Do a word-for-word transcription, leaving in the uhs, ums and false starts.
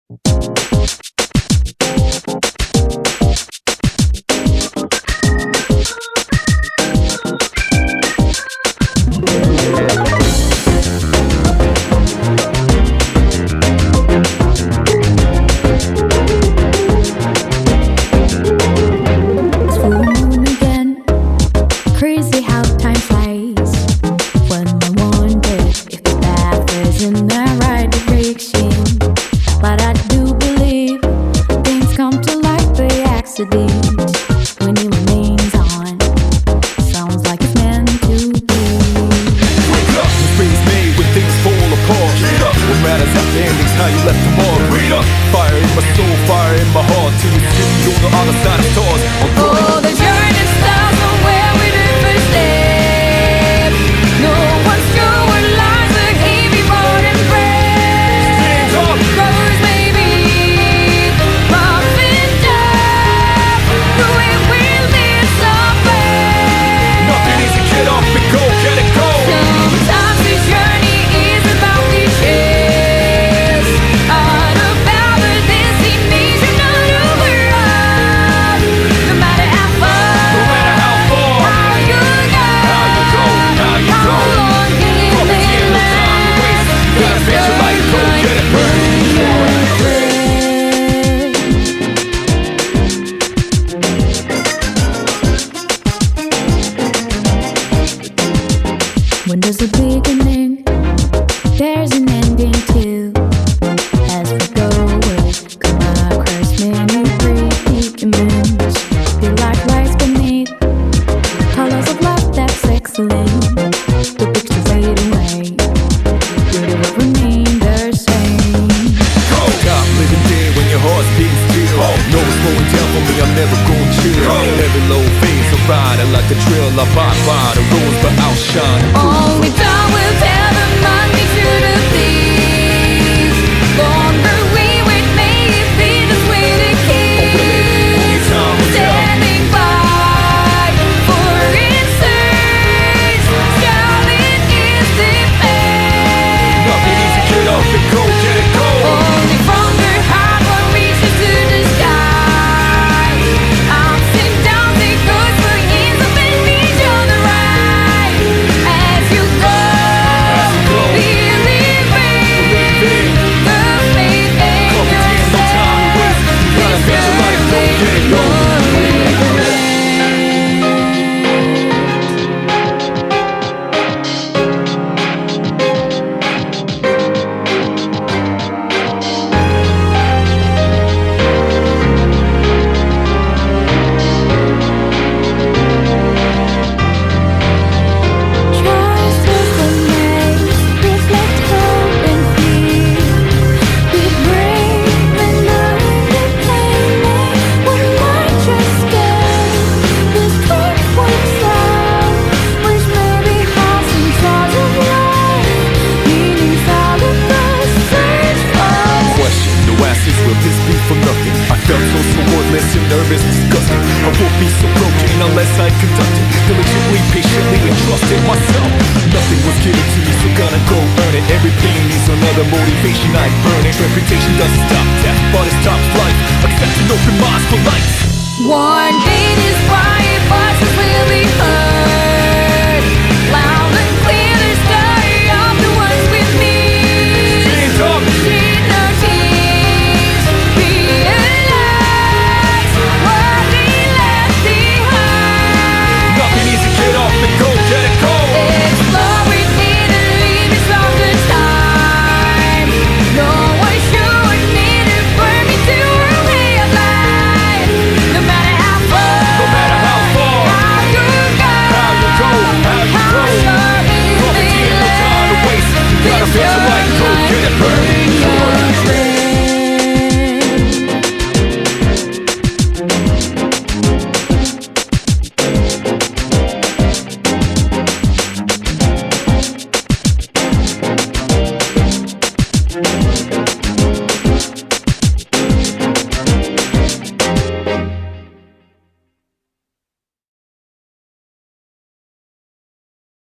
When it remains on, sounds like it's meant to be. Wake up, the spring's made when things fall apart. Get up, what matters after endings, how you left them all. Read up, fire in my soul, fire in my heart. Till we see on the other side of stars. Oh, the journey starts from where we did first step. No one's sure what lies ahead before them breath. Rose maybe, rough and tough, but we will live somewhere. Nothing easy, get up and go, get it go. Sometimes this journey is about the chase, all about the destination of the world. No matter how far, No matter how far, how you go, how you go, how you how go. long can it Promise you no time to waste. You gotta advance your life, go get it, burn. When there's a beginning, there's an ending too. As we go away, come across many predicaments. Feel like lies beneath colors of love that's excellent. The pictures fade away, beauty will remain the same. Go, stop living dead when your heart's beating still. No one's slowing down for me, I'm never gonna chill. Every low phase, I'm riding like a trail. I ride by the roads, but outshine. Only time will tell the money to the thieves. Longer we wait, may it be this way to keep. Only time will tell. Standing by for instance, shouting is defense. Nothing easy, get up and go, get it go. Only from the heart one reaches to the sky. Ups and downs it goes for years of each on the right. As you go, believing the faith in No yourself. time to waste. You gotta advance your life, go get it, go. Trust is the name, reflect hope and fear. Be brave and learn to claim it. One might just stay. This quick works out, which may be hard sometimes of life. Meaning's out of the search for. Question, no answers, will this be for nothing? I felt so, so worthless and nervous, disgusting. I won't be so broken unless I conducted diligently, patiently, and trusted myself. Nothing was given to me, so gotta go earn it. Every pain needs another motivation, I burn it. Reputation doesn't stop death, but it stops life. Accept an open minds for life.